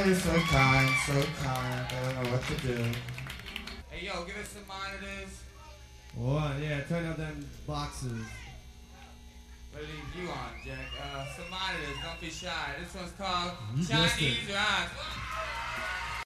you're so kind, so kind. I don't know what to do. Hey, yo, give us some monitors. What? Yeah, turn out them boxes. What are you on, Jack? Some monitors, don't be shy. This one's called You guessed Chinese it. Rock.